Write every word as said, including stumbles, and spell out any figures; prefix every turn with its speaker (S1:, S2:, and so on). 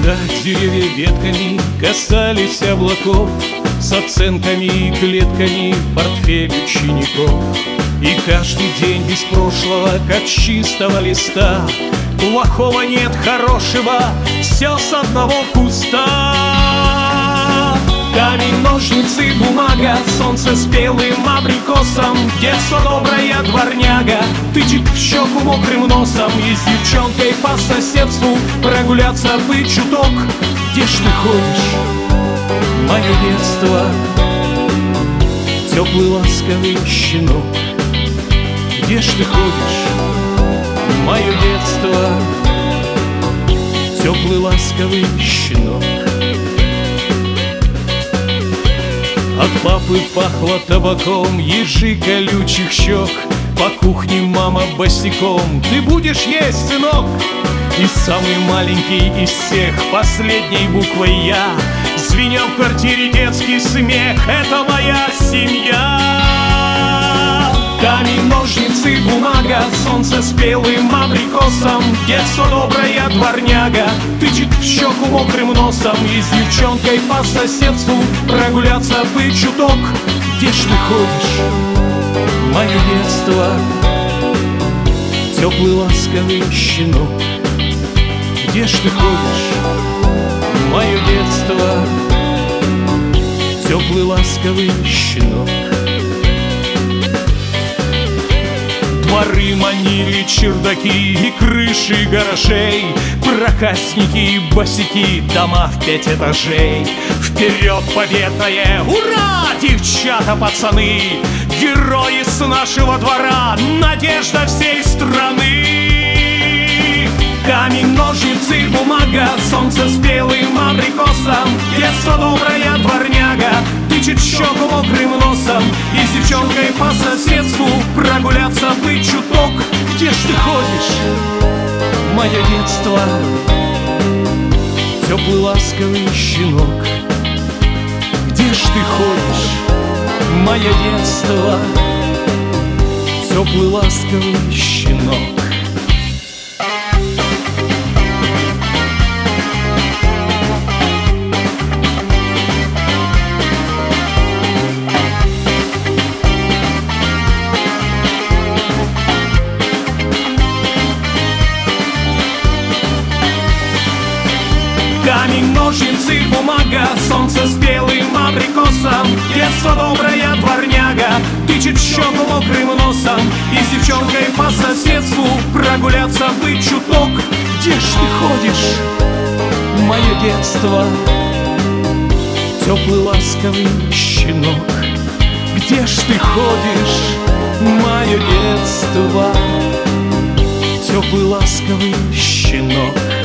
S1: Когда деревья ветками касались облаков, с оценками и клетками портфель учеников, и каждый день без прошлого, как с чистого листа, плохого нет, хорошего, все с одного куста. Камень, ножницы, бумага, солнце спелым абрикосом, детство добрая дворняга тычет в щеку мокрым носом. И с девчонкой по соседству прогуляться бы чуток. Где ж ты ходишь, мое детство, теплый ласковый щенок? Где ж ты ходишь, мое детство, теплый ласковый щенок? От папы пахло табаком, ежи колючих щек, по кухне мама босиком: ты будешь есть, сынок? И самый маленький из всех, последней буквой «Я», звенял в квартире детский смех: это моя семья. Камень, ножницы, бумага, солнце спелым абрикосом, детство добрая дворняга тычет в щеку мокрым носом. И с девчонкой по соседству прогуляться бы чуток. Где ж ты ходишь, мое детство, теплый ласковый щенок? Где ж ты ходишь, мое детство, теплый ласковый щенок? Дворы манили чердаки и крыши гаражей, проказники и босики, дома в пять этажей. Вперед победное ура, девчата, пацаны, герои с нашего двора, надежда всей страны. Камень, ножницы, бумага, солнце спелым абрикосом, детство добрая дворняга тычет щеку мокрым носом. И с девчонкой по соседству прогуляться бы чуток. Где ж ты ходишь, мое детство, теплый ласковый щенок? Где ж ты ходишь, мое детство, теплый ласковый щенок? Камень, ножницы, бумага, солнце с белым абрикосом, детство добрая дворняга тычет в щеку мокрым носом. И с девчонкой по соседству прогуляться бы чуток. Где ж ты ходишь, мое детство, теплый ласковый щенок? Где ж ты ходишь, мое детство, теплый ласковый щенок?